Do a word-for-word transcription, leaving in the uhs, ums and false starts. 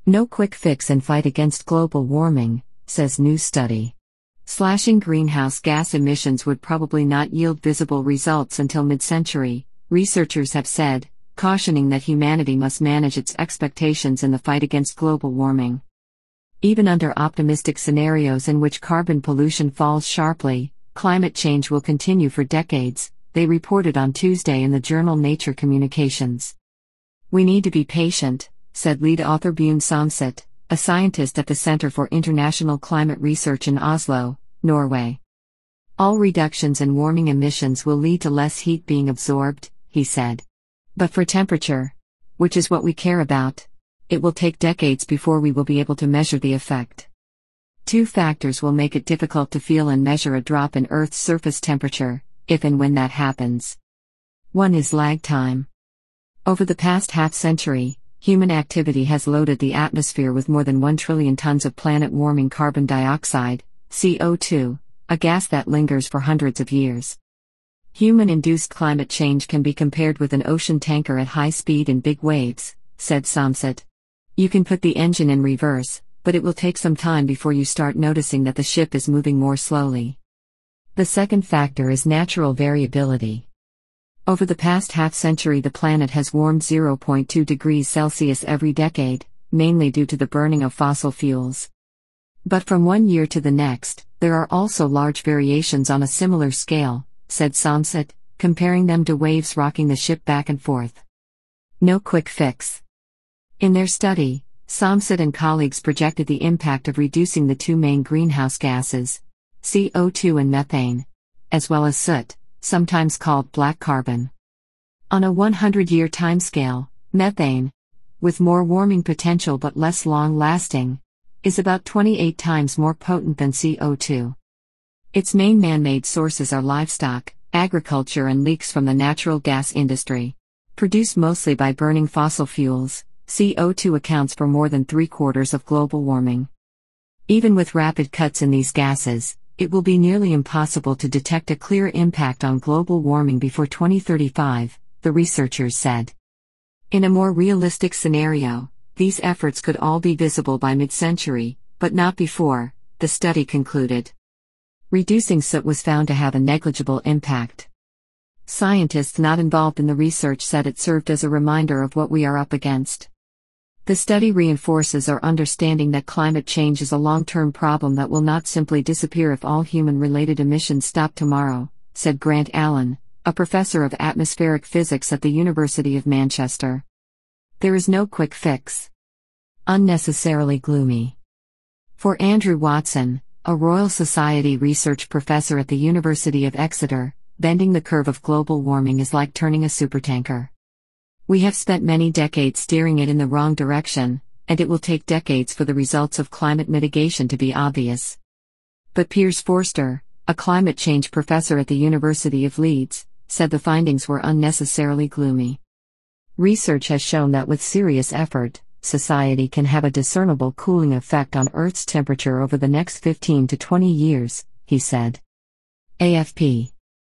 No quick fix in fight against global warming, says new study. Slashing greenhouse gas emissions would probably not yield visible results until mid-century, researchers have said, cautioning that humanity must manage its expectations in the fight against global warming. Even under optimistic scenarios in which carbon pollution falls sharply, climate change will continue for decades, they reported on Tuesday in the journal Nature Communications. We need to be patient, said lead author Bjørn Somset, a scientist at the Center for International Climate Research in Oslo, Norway. All reductions in warming emissions will lead to less heat being absorbed, he said. But for temperature, which is what we care about, it will take decades before we will be able to measure the effect. Two factors will make it difficult to feel and measure a drop in Earth's surface temperature, if and when that happens. One is lag time. Over the past half-century, human activity has loaded the atmosphere with more than one trillion tons of planet-warming carbon dioxide, C O two, a gas that lingers for hundreds of years. Human-induced climate change can be compared with an ocean tanker at high speed in big waves, said Somset. You can put the engine in reverse, but it will take some time before you start noticing that the ship is moving more slowly. The second factor is natural variability. Over the past half-century the planet has warmed zero point two degrees Celsius every decade, mainly due to the burning of fossil fuels. But from one year to the next, there are also large variations on a similar scale, said Somset, comparing them to waves rocking the ship back and forth. No quick fix. In their study, Somset and colleagues projected the impact of reducing the two main greenhouse gases, C O two and methane, as well as soot, sometimes called black carbon. On a hundred-year timescale, methane, with more warming potential but less long-lasting, is about twenty-eight times more potent than C O two. Its main man-made sources are livestock, agriculture and leaks from the natural gas industry. Produced mostly by burning fossil fuels, C O two accounts for more than three-quarters of global warming. Even with rapid cuts in these gases, it will be nearly impossible to detect a clear impact on global warming before twenty thirty-five, the researchers said. In a more realistic scenario, these efforts could all be visible by mid-century, but not before, the study concluded. Reducing soot was found to have a negligible impact. Scientists not involved in the research said it served as a reminder of what we are up against. The study reinforces our understanding that climate change is a long-term problem that will not simply disappear if all human-related emissions stop tomorrow, said Grant Allen, a professor of atmospheric physics at the University of Manchester. There is no quick fix. Unnecessarily gloomy. For Andrew Watson, a Royal Society research professor at the University of Exeter, bending the curve of global warming is like turning a supertanker. We have spent many decades steering it in the wrong direction, and it will take decades for the results of climate mitigation to be obvious. But Piers Forster, a climate change professor at the University of Leeds, said the findings were unnecessarily gloomy. Research has shown that with serious effort, society can have a discernible cooling effect on Earth's temperature over the next fifteen to twenty years, he said. A F P